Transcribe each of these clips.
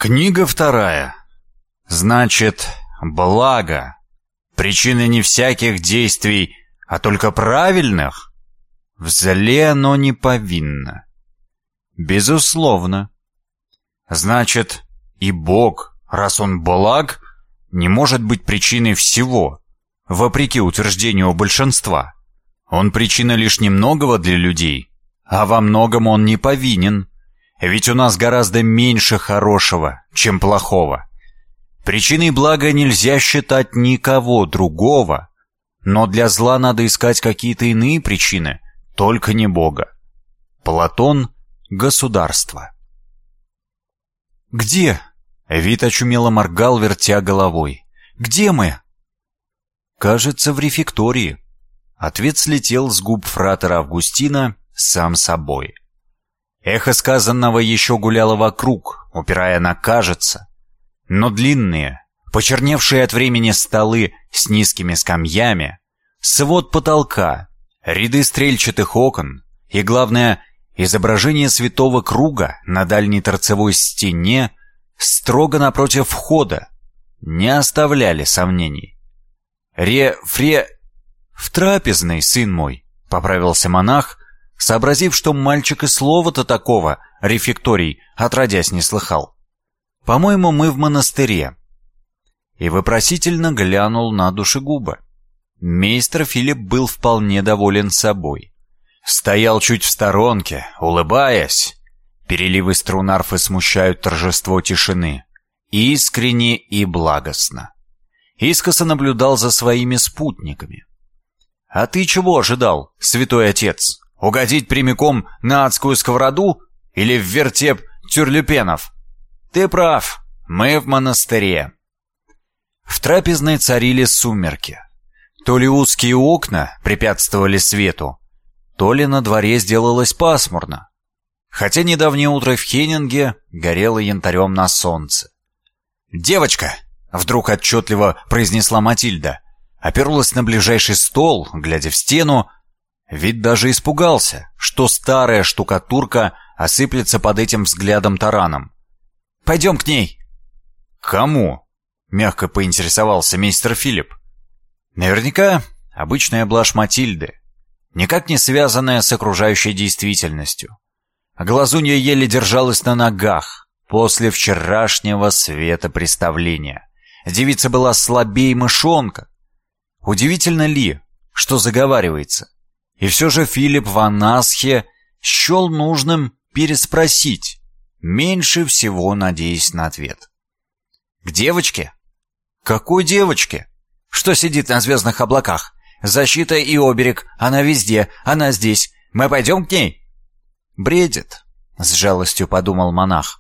Книга вторая. Значит, благо. Причина не всяких действий, а только правильных. В зле оно не повинно. Безусловно. Значит, и Бог, раз Он благ, не может быть причиной всего, вопреки утверждению большинства. Он причина лишь немногого для людей, а во многом Он не повинен. Ведь у нас гораздо меньше хорошего, чем плохого. Причиной блага нельзя считать никого другого, но для зла надо искать какие-то иные причины, только не Бога. Платон — государство. «Где?» — Вит очумело моргал, вертя головой. «Где мы?» «Кажется, в рефектории». Ответ слетел с губ фратера Августина сам собой. Эхо сказанного еще гуляло вокруг, упирая на «кажется». Но длинные, почерневшие от времени столы с низкими скамьями, свод потолка, ряды стрельчатых окон и, главное, изображение святого круга на дальней торцевой стене строго напротив входа не оставляли сомнений. «В трапезной, сын мой», — поправился монах, сообразив, что мальчик и слова-то такого, рефекторий, отродясь не слыхал. «По-моему, мы в монастыре». И вопросительно глянул на душегуба. Мейстер Филипп был вполне доволен собой. Стоял чуть в сторонке, улыбаясь. Переливы струн арфы смущают торжество тишины. Искренне и благостно. Искоса наблюдал за своими спутниками. «А ты чего ожидал, святой отец? Угодить прямиком на адскую сковороду или в вертеп тюрлюпенов? Ты прав, мы в монастыре». В трапезной царили сумерки. То ли узкие окна препятствовали свету, то ли на дворе сделалось пасмурно. Хотя недавнее утро в Хеннинге горело янтарем на солнце. «Девочка!» — вдруг отчетливо произнесла Матильда. Оперлась на ближайший стол, глядя в стену. Вид даже испугался, что старая штукатурка осыплется под этим взглядом тараном. «Пойдем к ней!» «Кому?» — мягко поинтересовался мистер Филипп. Наверняка обычная блажь Матильды, никак не связанная с окружающей действительностью. Глазунья еле держалась на ногах после вчерашнего светопреставления. Девица была слабее мышонка. Удивительно ли, что заговаривается? И все же Филипп ван Асхе счел нужным переспросить, меньше всего надеясь на ответ. «К девочке?» «Какой девочке? Что сидит на звездных облаках? Защита и оберег, она везде, она здесь. Мы пойдем к ней?» «Бредит», — с жалостью подумал монах.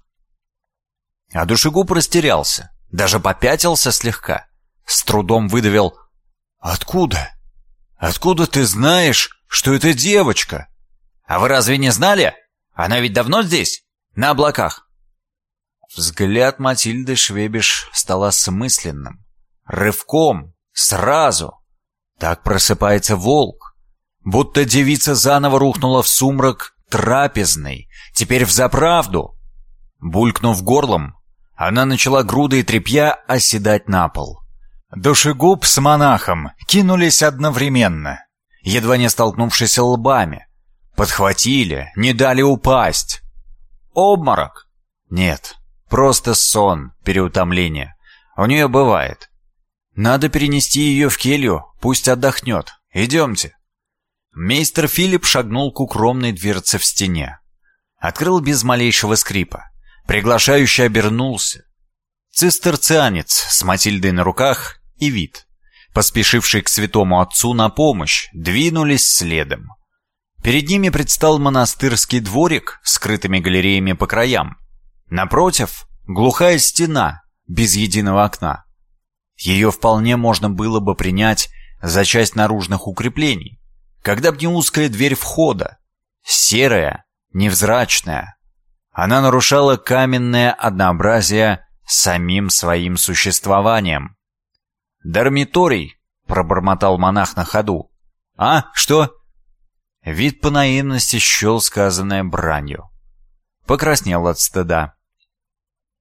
А душегуб растерялся, даже попятился слегка. С трудом выдавил: «Откуда? Откуда ты знаешь, что это девочка?» «А вы разве не знали? Она ведь давно здесь, на облаках». Взгляд Матильды Швебиш стал осмысленным. Рывком, сразу. Так просыпается волк. Будто девица заново рухнула в сумрак трапезной, теперь взаправду. Булькнув горлом, она начала грудой тряпья оседать на пол. Душегуб с монахом кинулись одновременно, едва не столкнувшись лбами. Подхватили, не дали упасть. Обморок? Нет, просто сон, переутомление. У нее бывает. Надо перенести ее в келью, пусть отдохнет. Идемте. Мейстер Филипп шагнул к укромной дверце в стене. Открыл без малейшего скрипа. Приглашающий обернулся. Цистерцианец с Матильдой на руках и Вит, поспешивший к святому отцу на помощь, двинулись следом. Перед ними предстал монастырский дворик с скрытыми галереями по краям. Напротив — глухая стена, без единого окна. Ее вполне можно было бы принять за часть наружных укреплений, когда б не узкая дверь входа, серая, невзрачная. Она нарушала каменное однообразие самим своим существованием. «Дармиторий», — пробормотал монах на ходу. «А, что?» Вид по наивности счел сказанное бранью. Покраснел от стыда.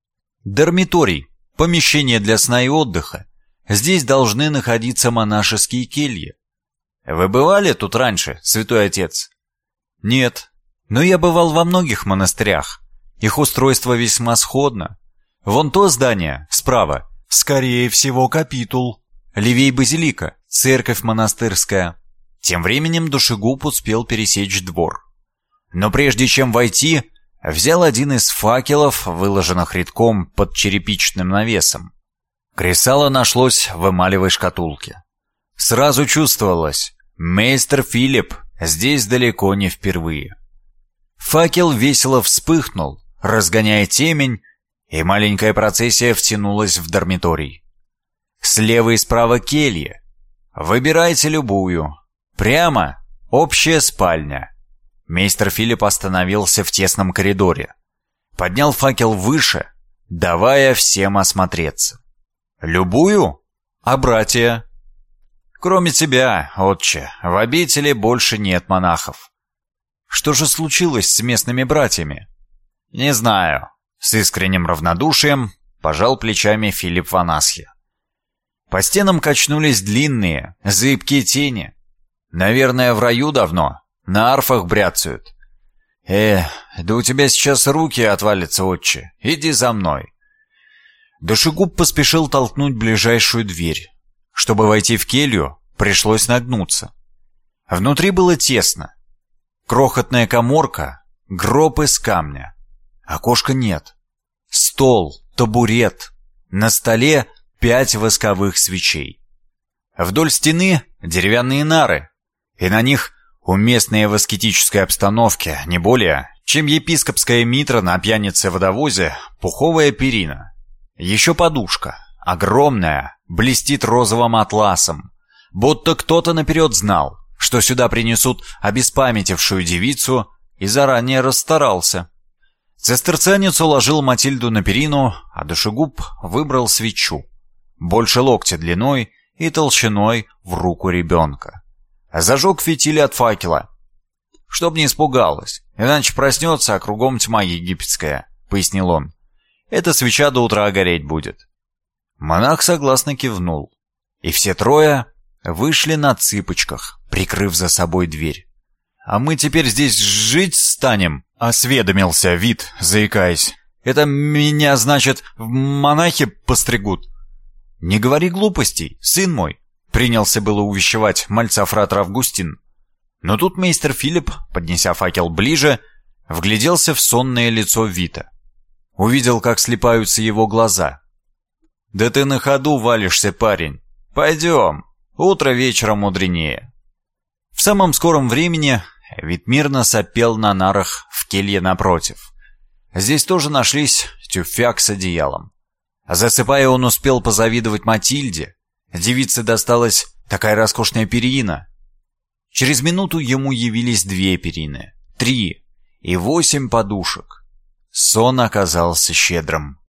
Дармиторий, помещение для сна и отдыха. Здесь должны находиться монашеские кельи. Вы бывали тут раньше, святой отец? Нет, но я бывал во многих монастырях. Их устройство весьма сходно. Вон то здание, справа, скорее всего, капитул. Левей базилика, церковь монастырская. Тем временем душегуб успел пересечь двор. Но прежде чем войти, взял один из факелов, выложенных редком под черепичным навесом. Кресало нашлось в эмалевой шкатулке. Сразу чувствовалось, мейстер Филипп здесь далеко не впервые. Факел весело вспыхнул, разгоняя темень, и маленькая процессия втянулась в дармиторий. Слева и справа кельи. Выбирайте любую. Прямо общая спальня. Мейстер Филипп остановился в тесном коридоре. Поднял факел выше, давая всем осмотреться. «Любую? А братья?» «Кроме тебя, отче, в обители больше нет монахов». «Что же случилось с местными братьями?» «Не знаю». С искренним равнодушием пожал плечами Филипп Ванасхи. По стенам качнулись длинные, зыбкие тени. «Наверное, в раю давно. На арфах бряцают». Да у тебя сейчас руки отвалятся, отче. Иди за мной». Душегуб поспешил толкнуть ближайшую дверь. Чтобы войти в келью, пришлось нагнуться. Внутри было тесно. Крохотная каморка, гроб из камня. Окошка нет. Стол, табурет. На столе 5 восковых свечей. Вдоль стены деревянные нары, и на них уместные в аскетической обстановке, не более, чем епископская митра на пьянице-водовозе, пуховая перина. Еще подушка, огромная, блестит розовым атласом, будто кто-то наперед знал, что сюда принесут обеспамятившую девицу, и заранее расстарался. Цистерцианец уложил Матильду на перину, а душегуб выбрал свечу, больше локтя длиной и толщиной в руку ребенка. Зажег фитиль от факела, чтоб не испугалась, иначе проснется, а кругом тьма египетская, пояснил он. Эта свеча до утра гореть будет. Монах согласно кивнул, и все трое вышли на цыпочках, прикрыв за собой дверь. «А мы теперь здесь жить станем?» — осведомился Вит, заикаясь. «Это меня, значит, в монахи постригут?» «Не говори глупостей, сын мой», — принялся было увещевать мальца фратер Августин. Но тут мейстер Филипп, поднеся факел ближе, вгляделся в сонное лицо Вита. Увидел, как слипаются его глаза. «Да ты на ходу валишься, парень. Пойдем. Утро вечера мудренее». В самом скором времени Вит мирно сопел на нарах в келье напротив. Здесь тоже нашлись тюфяк с одеялом. Засыпая, он успел позавидовать Матильде. Девице досталась такая роскошная перина. Через минуту ему явились 2 перины, 3 и 8 подушек. Сон оказался щедрым.